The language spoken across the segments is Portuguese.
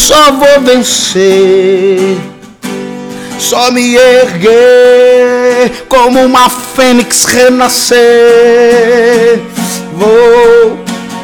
só vou vencer, só me erguer, como uma fênix renascer. Vou.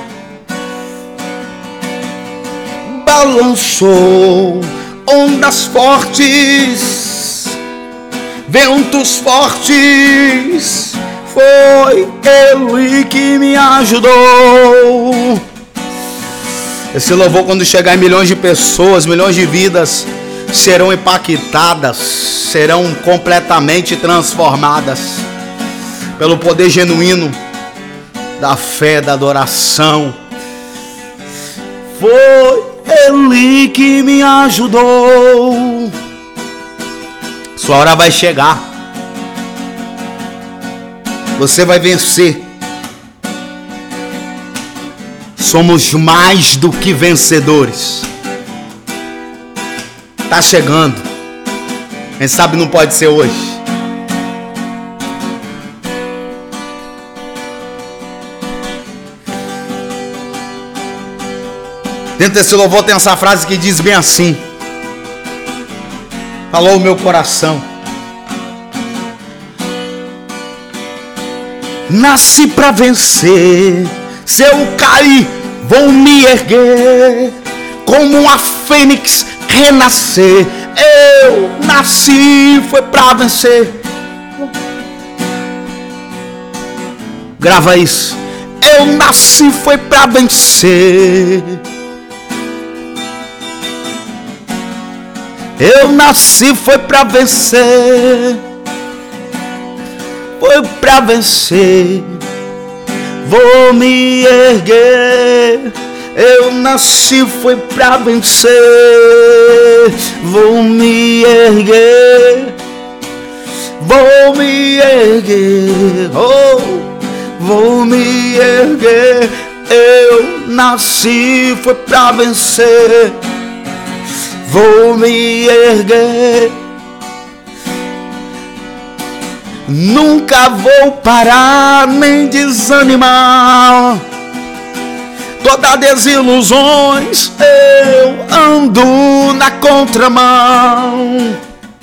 Balançou ondas fortes, ventos fortes, foi Ele que me ajudou. Esse louvor, quando chegar em milhões de pessoas, milhões de vidas serão impactadas, serão completamente transformadas pelo poder genuíno da fé, da adoração. Foi Ele que me ajudou. Sua hora vai chegar. Você vai vencer. Somos mais do que vencedores. Tá chegando. Quem sabe não pode ser hoje. Dentro desse louvor tem essa frase que diz bem assim: falou o meu coração. Nasci pra vencer. Se eu cair, vou me erguer, como uma fênix renascer. Eu nasci, foi pra vencer. Grava isso. Eu nasci, foi pra vencer. Eu nasci, foi pra vencer. Foi pra vencer. Vou me erguer. Eu nasci, foi pra vencer. Vou me erguer. Vou me erguer. Oh, vou me erguer. Eu nasci, foi pra vencer. Vou me erguer. Nunca vou parar nem desanimar. Todas desilusões eu ando na contramão.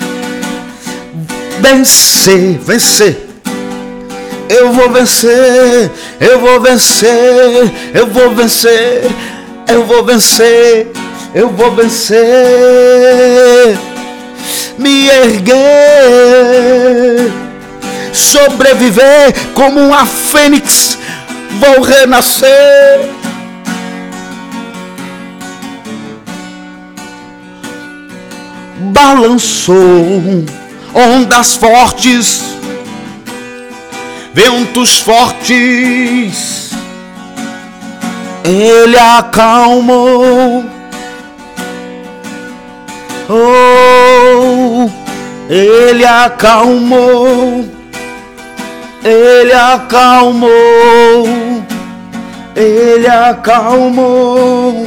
Vencer, vencer. Eu vou vencer, eu vou vencer, eu vou vencer, eu vou vencer, eu vou vencer. Me erguer, sobreviver como uma fênix, vou renascer. Balançou ondas fortes, ventos fortes, Ele acalmou. Oh, Ele acalmou. Ele acalmou. Ele acalmou.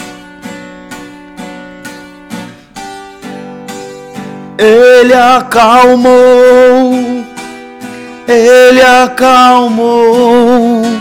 Ele acalmou. Ele acalmou.